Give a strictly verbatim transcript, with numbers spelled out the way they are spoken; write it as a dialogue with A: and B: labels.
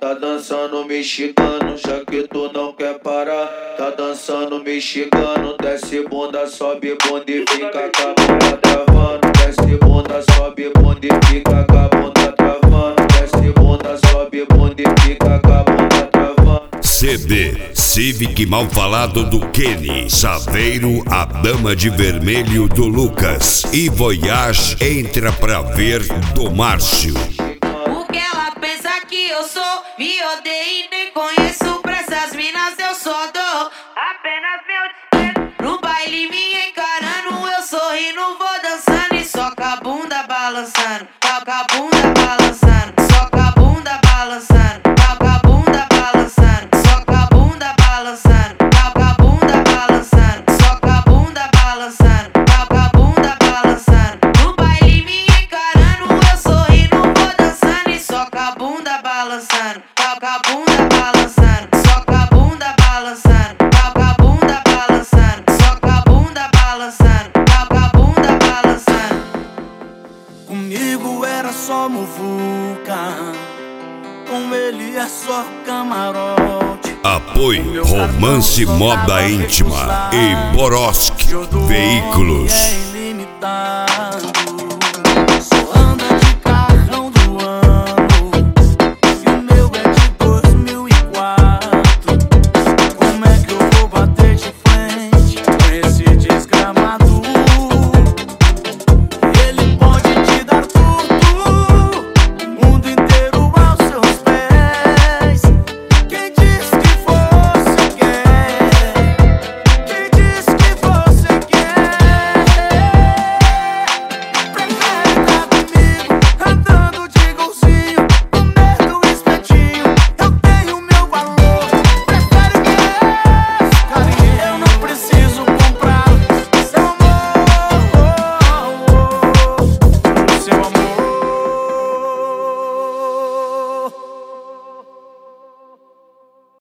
A: Tá dançando mexicano, já que tu não quer parar. Tá dançando mexicano, desce bunda, sobe bunda e fica com a bunda travando. Desce bunda, sobe bunda e fica com a bunda travando. Desce bunda, sobe bunda e fica com a bunda travando.
B: C D Civic Mal Falado do Kenny, Saveiro, a Dama de Vermelho do Lucas e Voyage Entra Pra Ver do Márcio.
C: O que ela pensa que eu sou? Me odeio e nem conheço. Pra essas minas eu só dou apenas meu desprezo. No baile me encarando, eu sorrindo, vou dançando e só com a bunda balançando. Com a bunda balançando, só com a bunda balançando. Com a bunda balançando, só com a bunda balançando. Com a bunda balançando, só com a bunda balançando. Com a bunda balançando. No baile me encarando, eu sorrindo, vou dançando e só com a bunda balançando. Com a bunda balançando, só com a bunda balançando. Com a bunda balançando, só com a bunda balançando. Com a bunda balançando.
D: Comigo era só muvuca, com ele é só camarote.
B: Apoio Romance Moda Íntima e Boroski Veículos.